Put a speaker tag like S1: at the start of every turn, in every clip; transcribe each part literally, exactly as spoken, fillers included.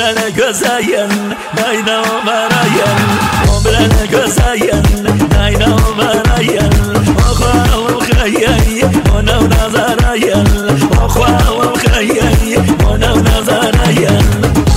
S1: ومبلنا كزاين ناينا ومراين ومبلنا كزاين ناينا ومراين وأخوة وخيي ونا ونظراين وأخوة وخيي ونا ونظراين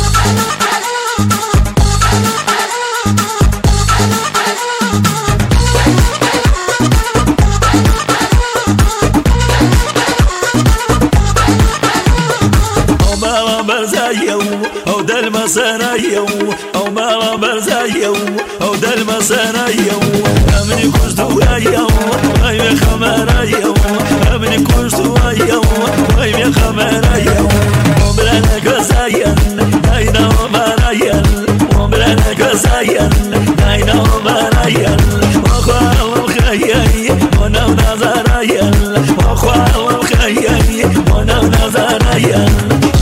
S1: برزايو او دل مسانايو او ما برزايو او دل مسانايو امني كوش دوايو اي خمرايو امني كوش دوايو اي خمرايو ومبلنا كزاين ناينا ومراين ومبلنا كزاين ناينا ومراين واخوا وخيي وانا ونظراين واخوا وخيي وانا ونظراين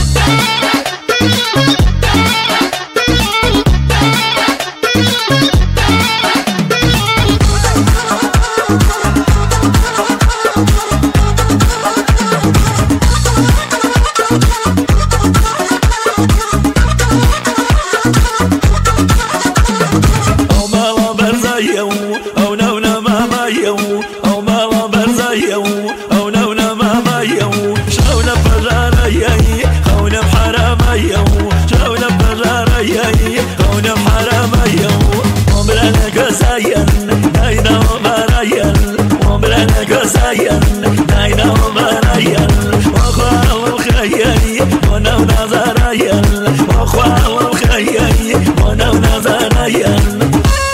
S1: او نونا مامايو او ماما برزايو او نونا مامايو شاونا بجاريي خونا بحرامايو شاونا بجاريي خونا بحرامايو ومبلنا كزاين ناينا ومراين ومبلنا كزاين ناينا ومراين واخوا وخيي وانا ونظراين واخوا وخيي وانا ونظراين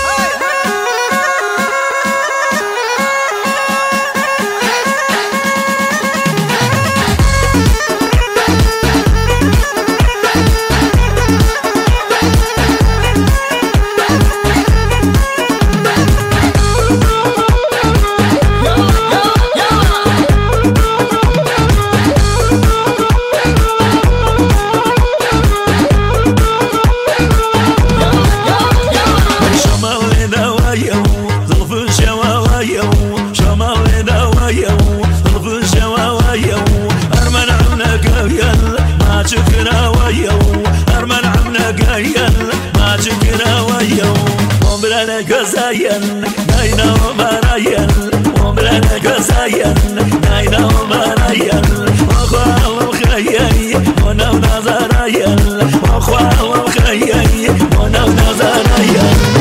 S1: شكرا ويو أرمن عمنا قايل ما شكرا ويو ومبلنا كزاين ناينا ومراين ومبلنا كزاين ناينا ومراين واخوا وخيي وانا ونظراين واخوا وخيي وانا ونظراين